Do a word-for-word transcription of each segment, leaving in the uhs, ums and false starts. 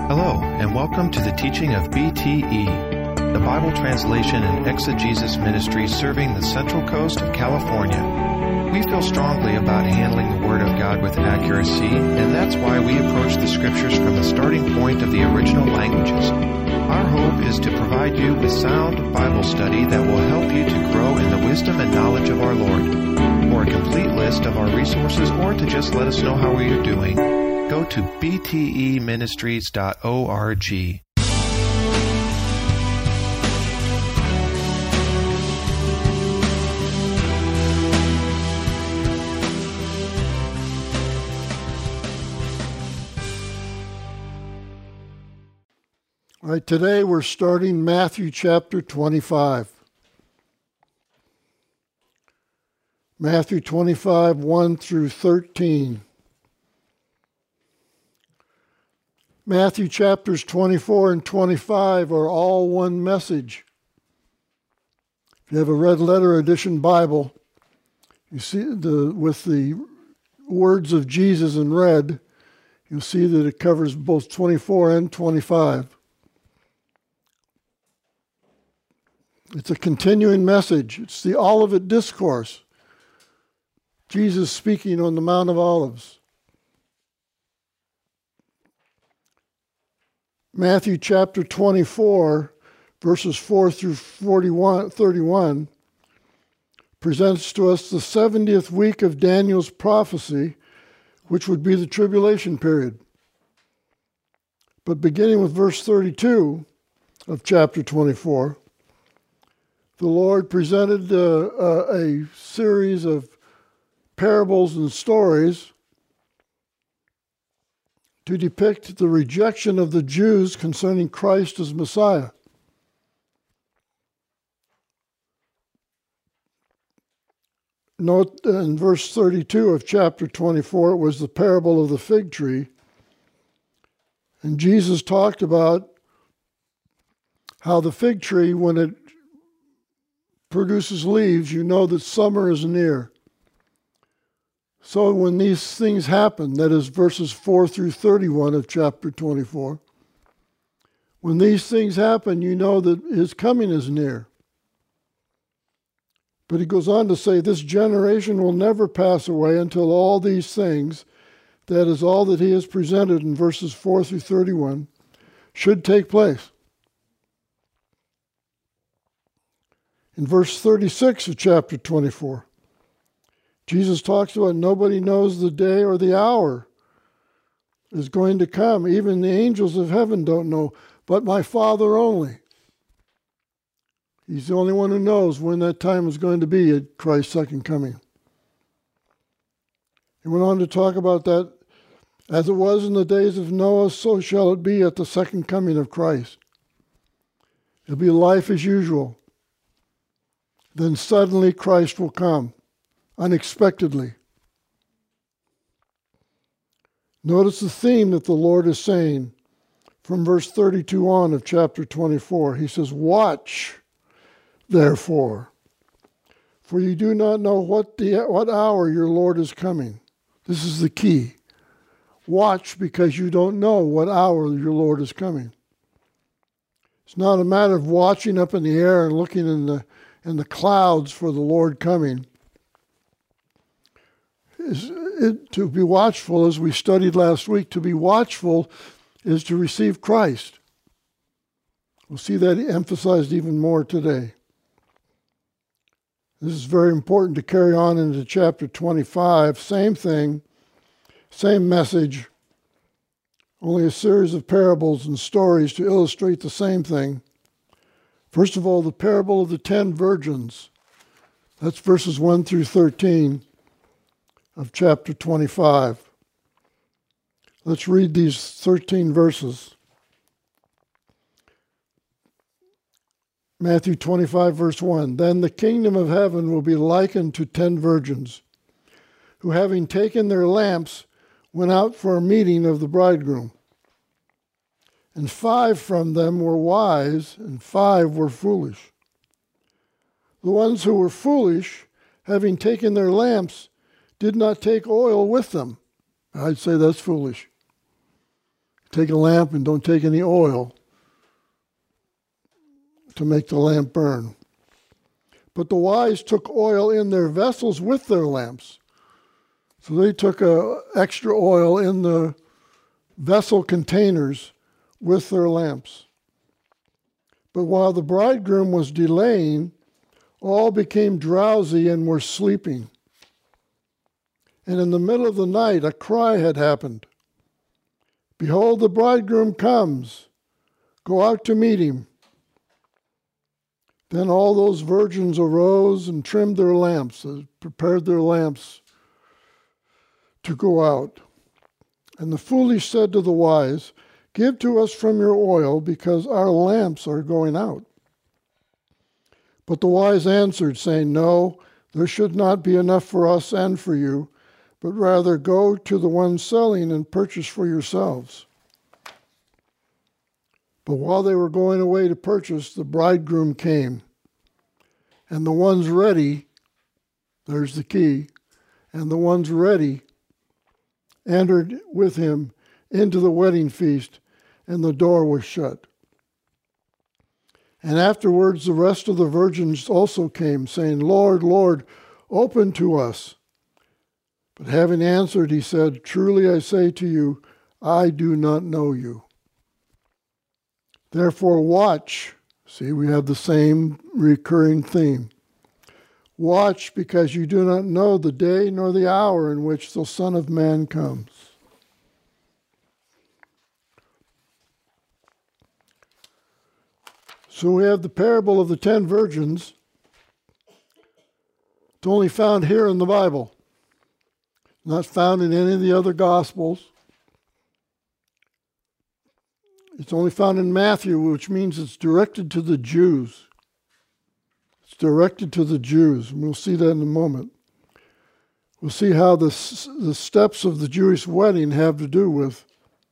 Hello, and welcome to the teaching of B T E, the Bible Translation and Exegesis Ministry serving the Central Coast of California. We feel strongly about handling the Word of God with accuracy, and that's why we approach the Scriptures from the starting point of the original languages. Our hope is to provide you with sound Bible study that will help you to grow in the wisdom and knowledge of our Lord. For a complete list of our resources or to just let us know how we are doing, go to b t e ministries dot org. All right, today we're starting Matthew chapter twenty-five. Matthew twenty-five, one through thirteen. Matthew chapters twenty-four and twenty-five are all one message. If you have a red letter edition Bible, you see the with the words of Jesus in red, you'll see that it covers both twenty-four and twenty-five. It's a continuing message. It's the Olivet Discourse. Jesus speaking on the Mount of Olives. Matthew chapter twenty-four, verses four through forty-one, thirty-one, presents to us the seventieth week of Daniel's prophecy, which would be the tribulation period. But beginning with verse thirty-two of chapter twenty-four, the Lord presented uh, uh, a series of parables and stories to depict the rejection of the Jews concerning Christ as Messiah. Note in verse thirty-two of chapter twenty-four, it was the parable of the fig tree. And Jesus talked about how the fig tree, when it produces leaves, you know that summer is near. So when these things happen, that is verses four through thirty-one of chapter twenty-four, when these things happen, you know that his coming is near. But he goes on to say, this generation will never pass away until all these things, that is all that he has presented in verses four through thirty-one, should take place. In verse thirty-six of chapter twenty-four, Jesus talks about nobody knows the day or the hour is going to come. Even the angels of heaven don't know, but my Father only. He's the only one who knows when that time is going to be at Christ's second coming. He went on to talk about that, as it was in the days of Noah, so shall it be at the second coming of Christ. It'll be life as usual. Then suddenly Christ will come, unexpectedly. Notice the theme that the Lord is saying from verse thirty-two on of chapter twenty-four. He says, watch, therefore, for you do not know what, the, what hour your Lord is coming. This is the key. Watch because you don't know what hour your Lord is coming. It's not a matter of watching up in the air and looking in the and the clouds for the Lord coming. Is it, to be watchful, as we studied last week, to be watchful is to receive Christ. We'll see that emphasized even more today. This is very important to carry on into chapter twenty-five. Same thing, same message, only a series of parables and stories to illustrate the same thing. First of all, the parable of the ten virgins. That's verses one through thirteen of chapter twenty-five. Let's read these thirteen verses. Matthew twenty-five, verse one. Then the kingdom of heaven will be likened to ten virgins, who having taken their lamps, went out for a meeting of the bridegroom. And five from them were wise, and five were foolish. The ones who were foolish, having taken their lamps, did not take oil with them. I'd say that's foolish. take a lamp and don't take any oil to make the lamp burn. But the wise took oil in their vessels with their lamps. So they took a extra oil in the vessel containers with their lamps. But while the bridegroom was delaying, all became drowsy and were sleeping. And in the middle of the night, a cry had happened. Behold, the bridegroom comes. Go out to meet him. Then all those virgins arose and trimmed their lamps, prepared their lamps to go out. And the foolish said to the wise, give to us from your oil, because our lamps are going out. But the wise answered, saying, no, there should not be enough for us and for you, but rather go to the one selling and purchase for yourselves. But while they were going away to purchase, the bridegroom came. And the ones ready, there's the key, and the ones ready entered with him into the wedding feast, and the door was shut. And afterwards the rest of the virgins also came, saying, Lord, Lord, open to us. But having answered, he said, truly I say to you, I do not know you. Therefore watch. See, we have the same recurring theme. Watch, because you do not know the day nor the hour in which the Son of Man comes. So we have the parable of the ten virgins. It's only found here in the Bible. Not found in any of the other Gospels. It's only found in Matthew, which means it's directed to the Jews. It's directed to the Jews, and we'll see that in a moment. We'll see how the, the steps of the Jewish wedding have to do with,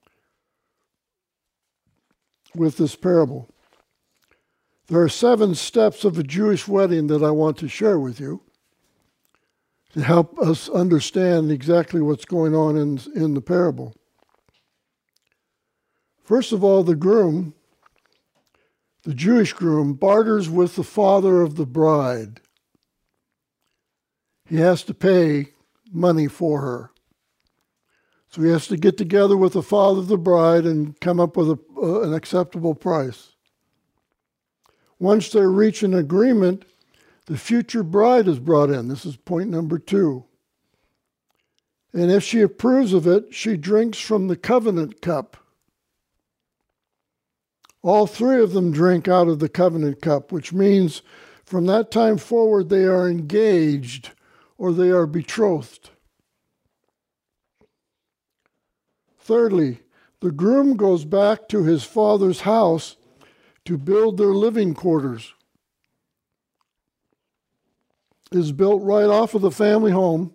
with this parable. There are seven steps of a Jewish wedding that I want to share with you to help us understand exactly what's going on in, in the parable. First of all, the groom, the Jewish groom, barters with the father of the bride. He has to pay money for her. So he has to get together with the father of the bride and come up with a, uh, an acceptable price. Once they reach an agreement, the future bride is brought in. This is point number two. And if she approves of it, she drinks from the covenant cup. All three of them drink out of the covenant cup, which means from that time forward they are engaged or they are betrothed. Thirdly, the groom goes back to his father's house to build their living quarters. It is built right off of the family home.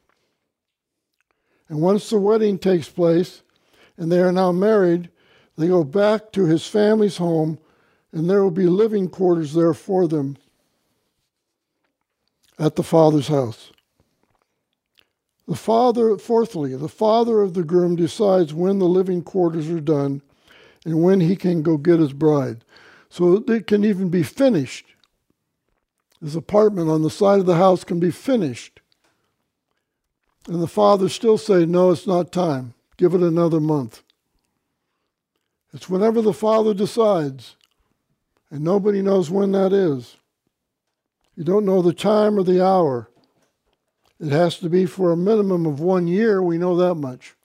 And once the wedding takes place and they are now married, they go back to his family's home, and there will be living quarters there for them at the father's house. The father, fourthly, the father of the groom decides when the living quarters are done and when he can go get his bride. So it can even be finished. This apartment on the side of the house can be finished. And the father still say, no, it's not time. Give it another month. It's whenever the father decides, and nobody knows when that is. You don't know the time or the hour. It has to be for a minimum of one year, we know that much.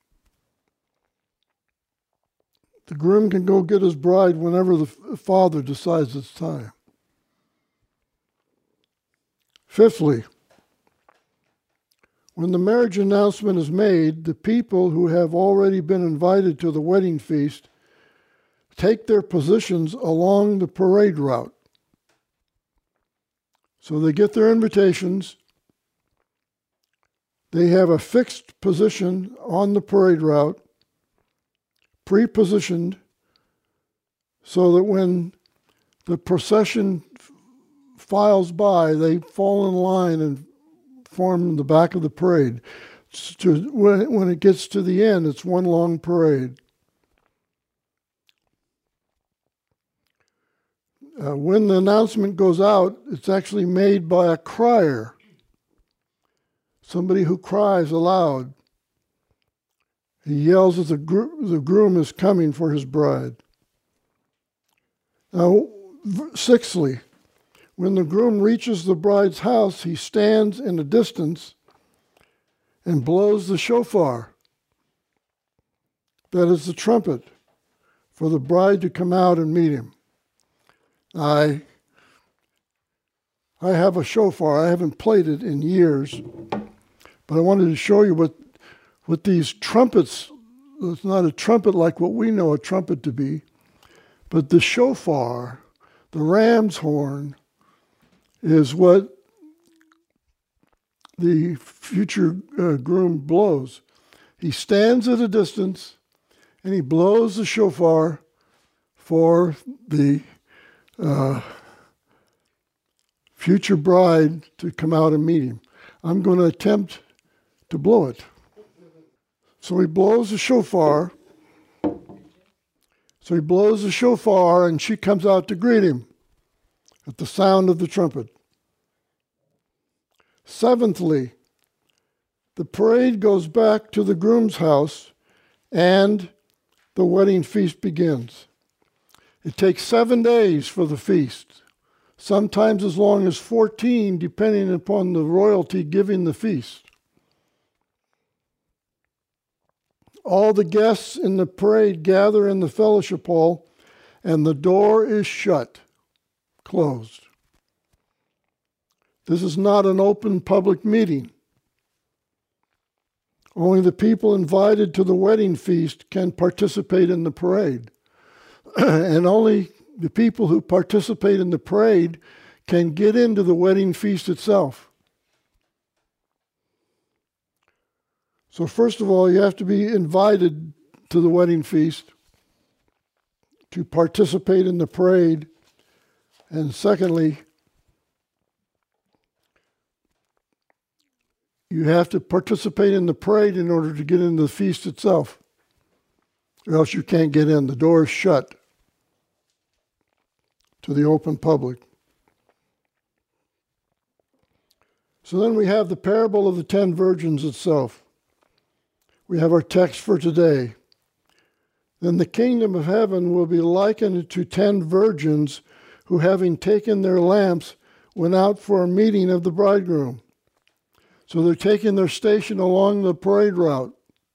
The groom can go get his bride whenever the father decides it's time. Fifthly, when the marriage announcement is made, the people who have already been invited to the wedding feast take their positions along the parade route. So they get their invitations. They have a fixed position on the parade route, pre-positioned, so that when the procession files by, they fall in line and form the back of the parade. To, when, when it gets to the end, it's one long parade. uh, when the announcement goes out, it's actually made by a crier, somebody who cries aloud. He yells that the, gro- the groom is coming for his bride. Now, sixthly, when the groom reaches the bride's house, he stands in a distance and blows the shofar. That is the trumpet for the bride to come out and meet him. I, I have a shofar. I haven't played it in years, but I wanted to show you what, what these trumpets, it's not a trumpet like what we know a trumpet to be, but the shofar, the ram's horn, is what the future uh, groom blows. He stands at a distance and he blows the shofar for the uh, future bride to come out and meet him. I'm going to attempt to blow it. So he blows the shofar. So he blows the shofar and she comes out to greet him at the sound of the trumpet. Seventhly, the parade goes back to the groom's house and the wedding feast begins. It takes seven days for the feast, sometimes as long as fourteen, depending upon the royalty giving the feast. All the guests in the parade gather in the fellowship hall, and the door is shut, closed. This is not an open public meeting. Only the people invited to the wedding feast can participate in the parade. And only the people who participate in the parade can get into the wedding feast itself. So first of all, you have to be invited to the wedding feast to participate in the parade. And secondly, you have to participate in the parade in order to get into the feast itself, or else you can't get in. The door is shut to the open public. So then we have the parable of the ten virgins itself. We have our text for today. Then the kingdom of heaven will be likened to ten virgins who, having taken their lamps, went out for a meeting of the bridegroom. So they're taking their station along the parade route.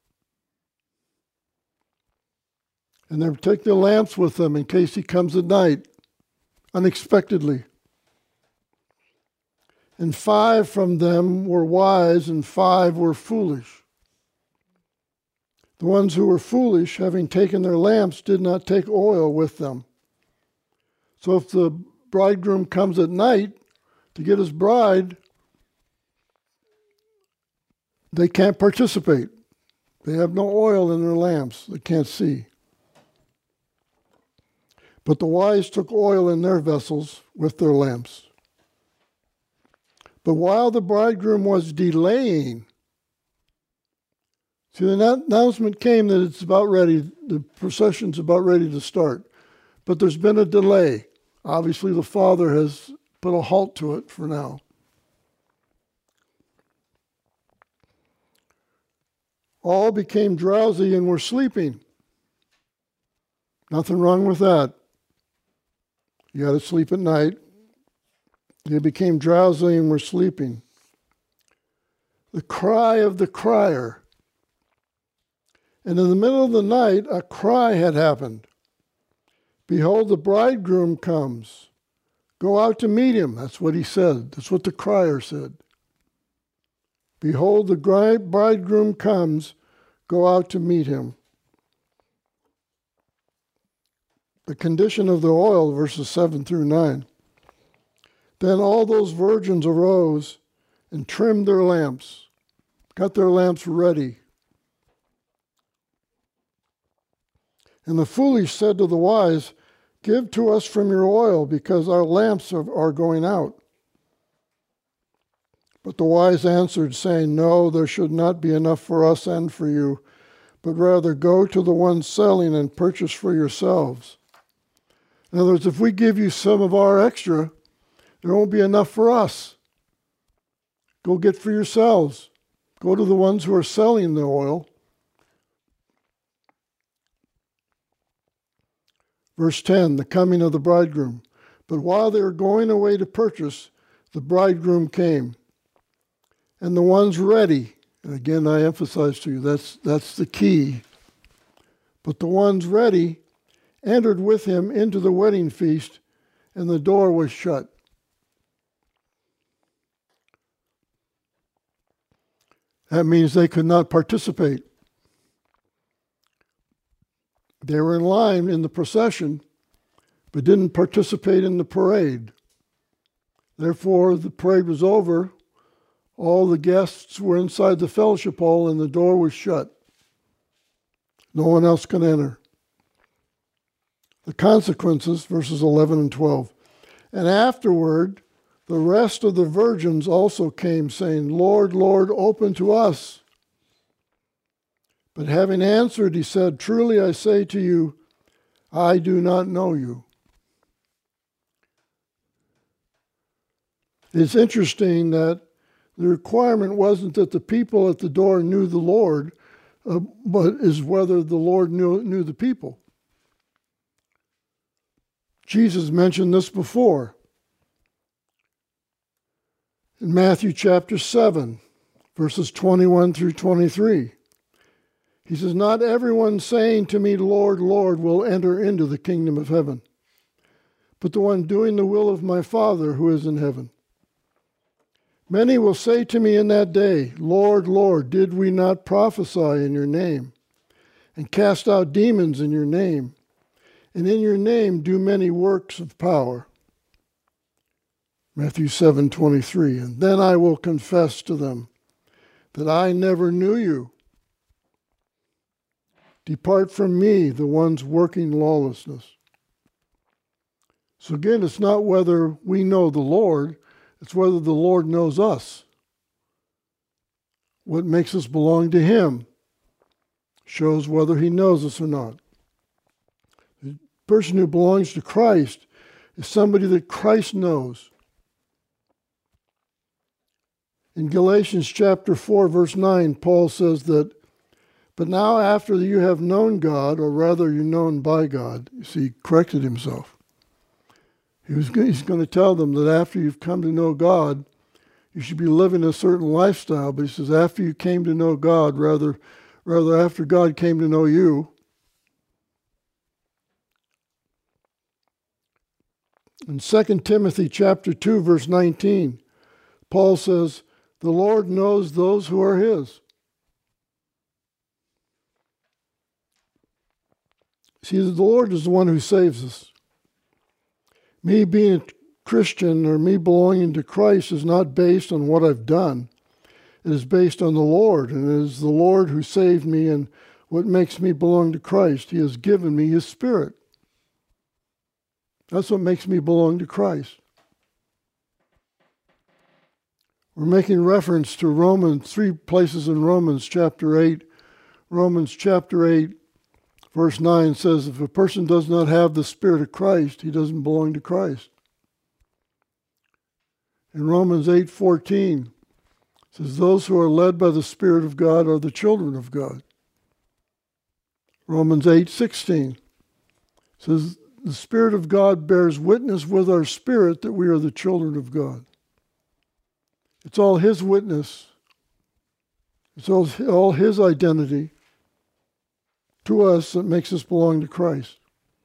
And they take their lamps with them in case he comes at night, unexpectedly. And five from them were wise and five were foolish. The ones who were foolish, having taken their lamps, did not take oil with them. So if the bridegroom comes at night to get his bride, they can't participate. They have no oil in their lamps. They can't see. But the wise took oil in their vessels with their lamps. But while the bridegroom was delaying, see, the announcement came that it's about ready, the procession's about ready to start. But there's been a delay. Obviously, the Father has put a halt to it for now. All became drowsy and were sleeping. Nothing wrong with that. You got to sleep at night. They became drowsy and were sleeping. The cry of the crier. And in the middle of the night, a cry had happened. Behold, the bridegroom comes. Go out to meet him. That's what he said. That's what the crier said. Behold, the bridegroom comes. Go out to meet him. The condition of the oil, verses seven through nine. Then all those virgins arose and trimmed their lamps, got their lamps ready. And the foolish said to the wise, give to us from your oil, because our lamps are, are going out. But the wise answered, saying, no, there should not be enough for us and for you, but rather go to the ones selling and purchase for yourselves. In other words, if we give you some of our extra, there won't be enough for us. Go get for yourselves. Go to the ones who are selling the oil. Verse ten, the coming of the bridegroom. But while they were going away to purchase, the bridegroom came. And the ones ready, and again I emphasize to you, that's, that's the key. But the ones ready entered with him into the wedding feast, and the door was shut. That means they could not participate. They were in line in the procession, but didn't participate in the parade. Therefore, the parade was over. All the guests were inside the fellowship hall, and the door was shut. No one else could enter. The consequences, verses eleven and twelve. And afterward, the rest of the virgins also came, saying, Lord, Lord, open to us. But having answered, he said, Truly I say to you, I do not know you. It's interesting that the requirement wasn't that the people at the door knew the Lord, uh, but is whether the Lord knew, knew the people. Jesus mentioned this before. In Matthew chapter seven, verses twenty-one through twenty-three. He says, Not everyone saying to me, Lord, Lord, will enter into the kingdom of heaven, but the one doing the will of my Father who is in heaven. Many will say to me in that day, Lord, Lord, did we not prophesy in your name, and cast out demons in your name, and in your name do many works of power? Matthew seven twenty-three. And then I will confess to them that I never knew you. Depart from me, the ones working lawlessness. So again, it's not whether we know the Lord, it's whether the Lord knows us. What makes us belong to him shows whether he knows us or not. The person who belongs to Christ is somebody that Christ knows. In Galatians chapter four, verse nine, Paul says that, But now after you have known God, or rather you're known by God, you see, he corrected himself. He was, he's going to tell them that after you've come to know God, you should be living a certain lifestyle. But he says after you came to know God, rather, rather after God came to know you. In Second Timothy chapter two, verse nineteen, Paul says, The Lord knows those who are his. See, the Lord is the one who saves us. Me being a Christian or me belonging to Christ is not based on what I've done. It is based on the Lord, and it is the Lord who saved me and what makes me belong to Christ. He has given me his Spirit. That's what makes me belong to Christ. We're making reference to Romans, three places in Romans chapter eight. Romans chapter eight, verse nine says, if a person does not have the Spirit of Christ, he doesn't belong to Christ. In Romans eight fourteen, it says, those who are led by the Spirit of God are the children of God. Romans eight sixteen says, the Spirit of God bears witness with our spirit that we are the children of God. It's all his witness. It's all, all his identity to us that makes us belong to Christ.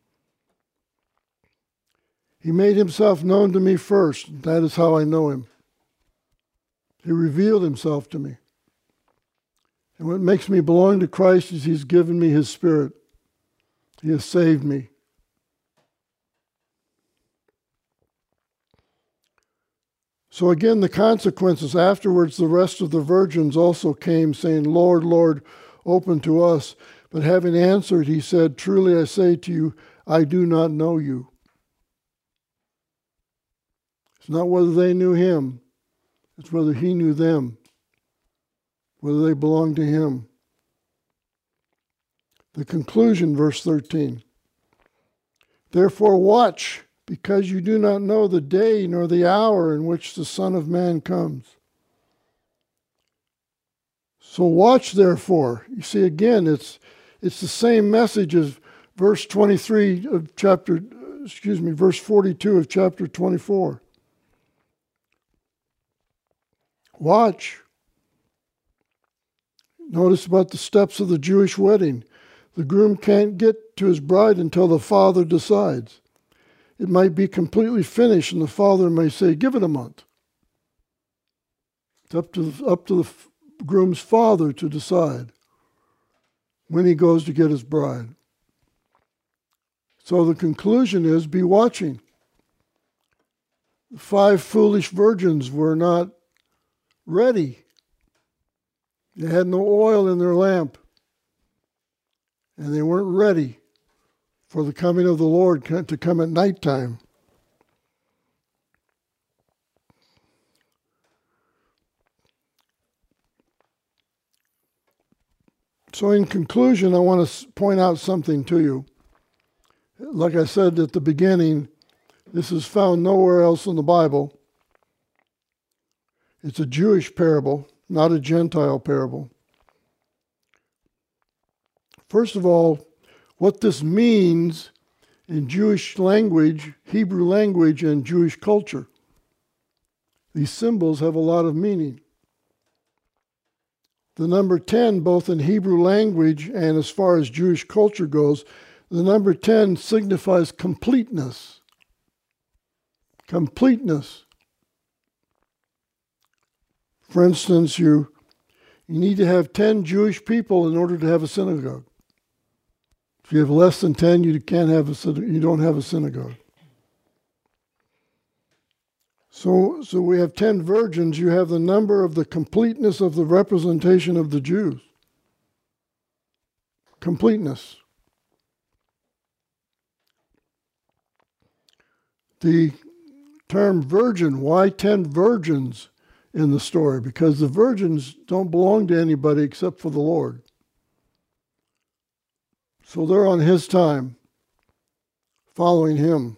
He made himself known to me first. That is how I know him. He revealed himself to me. And what makes me belong to Christ is he's given me his Spirit. He has saved me. So again, the consequences afterwards, the rest of the virgins also came, saying, Lord, Lord, open to us. But having answered, he said, truly I say to you, I do not know you. It's not whether they knew him. It's whether he knew them. Whether they belonged to him. The conclusion, verse thirteen. Therefore watch, because you do not know the day nor the hour in which the Son of Man comes. So watch, therefore. You see, again, it's it's the same message as verse twenty-three of chapter, excuse me, verse forty-two of chapter twenty-four. Watch. Notice about the steps of the Jewish wedding. The groom can't get to his bride until the father decides. It might be completely finished, and the father may say, give it a month. It's up to, up to the groom's father to decide when he goes to get his bride. So the conclusion is, be watching. The five foolish virgins were not ready. They had no oil in their lamp, and they weren't ready for the coming of the Lord to come at nighttime. So in conclusion, I want to point out something to you. Like I said at the beginning, this is found nowhere else in the Bible. It's a Jewish parable, not a Gentile parable. First of all, what this means in Jewish language, Hebrew language, and Jewish culture. These symbols have a lot of meaning. The number ten, both in Hebrew language and as far as Jewish culture goes, the number ten signifies completeness. Completeness. For instance, you, you need to have ten Jewish people in order to have a synagogue. If you have less than ten, you can't have a you don't have a synagogue. So, so we have ten virgins. You have the number of the completeness of the representation of the Jews. Completeness. The term virgin, why ten virgins in the story? Because the virgins don't belong to anybody except for the Lord. So they're on his time, following him.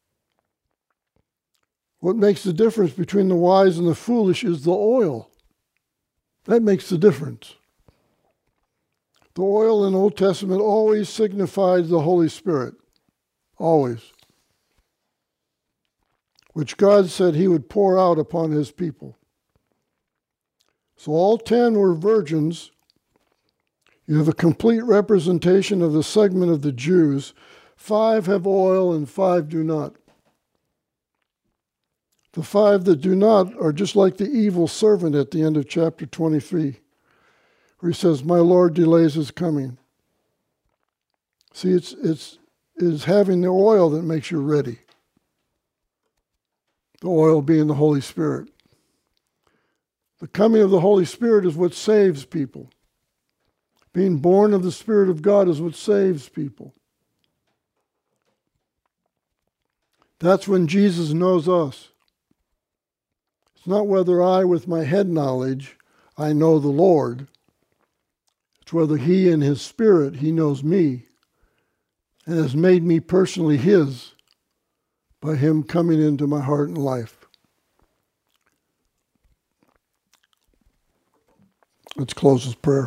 What makes the difference between the wise and the foolish is the oil. That makes the difference. The oil in the Old Testament always signifies the Holy Spirit. Always. Which God said he would pour out upon his people. So all ten were virgins. You have a complete representation of the segment of the Jews. Five have oil and five do not. The five that do not are just like the evil servant at the end of chapter twenty-three, where he says, my Lord delays his coming. See, it's, it's, it's having the oil that makes you ready. The oil being the Holy Spirit. The coming of the Holy Spirit is what saves people. Being born of the Spirit of God is what saves people. That's when Jesus knows us. It's not whether I, with my head knowledge, I know the Lord. It's whether he in his Spirit, he knows me and has made me personally his by him coming into my heart and life. Let's close with prayer.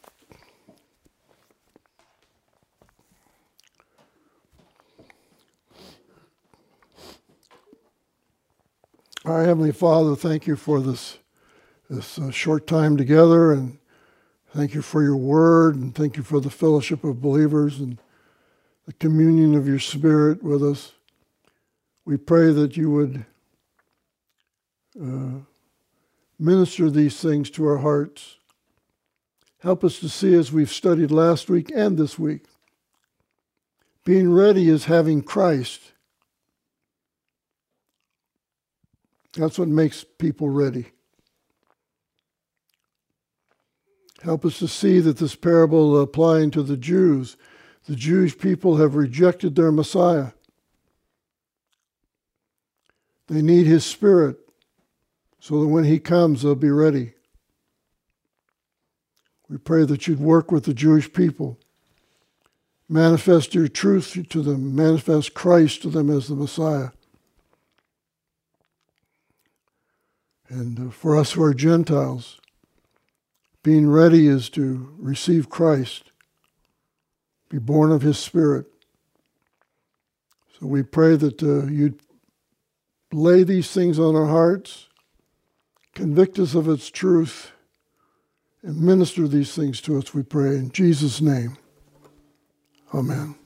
Our Heavenly Father, thank you for this, this uh, short time together, and thank you for your word, and thank you for the fellowship of believers and the communion of your Spirit with us. We pray that you would uh, minister these things to our hearts. Help us to see, as we've studied last week and this week, being ready is having Christ. That's what makes people ready. Help us to see that this parable applying to the Jews, the Jewish people have rejected their Messiah. They need his Spirit so that when he comes, they'll be ready. We pray that you'd work with the Jewish people. Manifest your truth to them. Manifest Christ to them as the Messiah. And for us who are Gentiles, being ready is to receive Christ, be born of his Spirit. So we pray that uh, you'd lay these things on our hearts, convict us of its truth, and minister these things to us, we pray in Jesus' name. Amen.